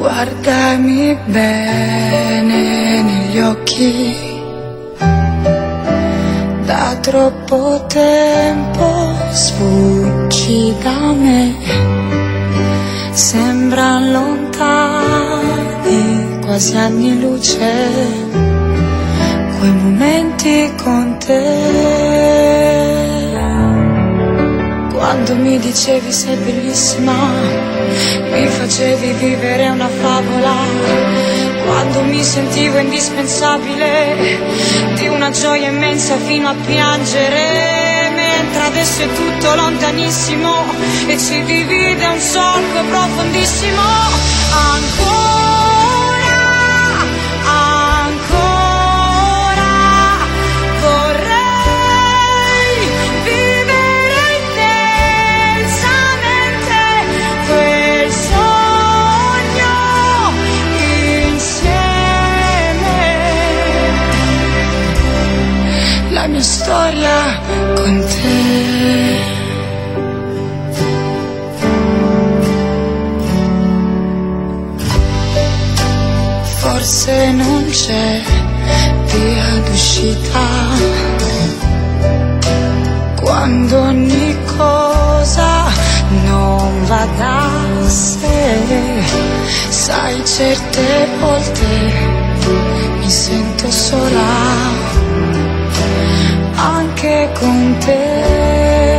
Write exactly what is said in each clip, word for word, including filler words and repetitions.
Guardami bene negli occhi, da troppo tempo sfuggi da me, sembran lontani, quasi anni luce, quei momenti con te. Quando mi dicevi sei bellissima, mi facevi vivere una favola. Quando mi sentivo indispensabile, di una gioia immensa fino a piangere. Mentre adesso è tutto lontanissimo e ci divide un solco profondissimo. Ancora, ancora vorrei vivere intensamente quel sogno insieme. La mia storia con te. Forse non c'è via d'uscita quando ogni cosa non va da sé. Sai, certe volte mi sento sola anche con te.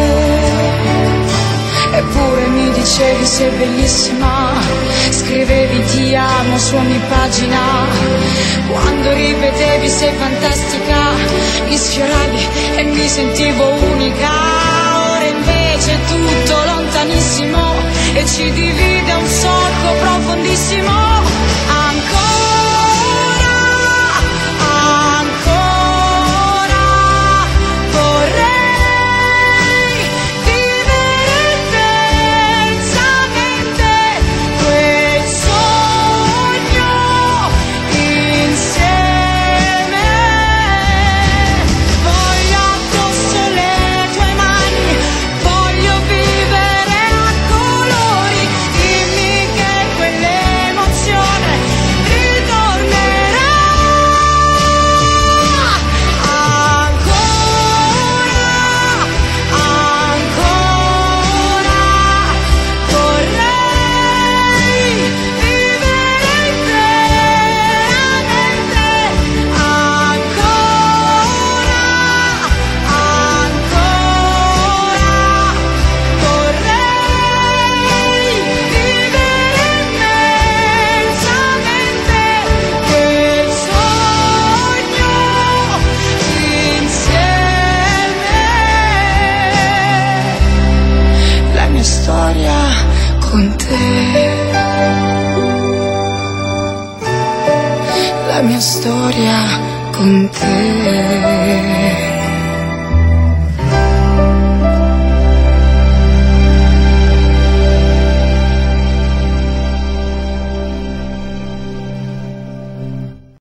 Eppure mi dicevi sei bellissima, scrivevi ti amo su ogni pagina. Quando ripetevi sei fantastica, mi sfioravi e mi sentivo unica. Ora invece è tutto lontanissimo e ci divide un solco profondissimo. Con te, la mia storia con te.